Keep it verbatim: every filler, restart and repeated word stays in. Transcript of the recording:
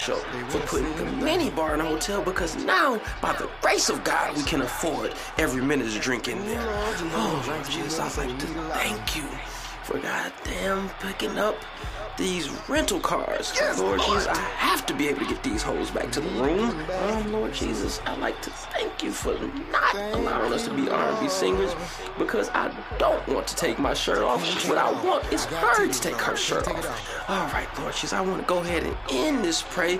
show for putting the mini bar in the hotel, because now, by the grace of God, we can afford every minute of drink in there. Oh, Lord Jesus, I'd like to thank you for goddamn picking up these rental cars. Yes, Lord, Lord Jesus, I have to be able to get these hoes back to the room. Um, Lord Jesus, I'd like to thank you for not allowing us to be R and B singers, because I don't want to take my shirt off. What I want is her to take her shirt off. All right, Lord Jesus, I want to go ahead and end this pray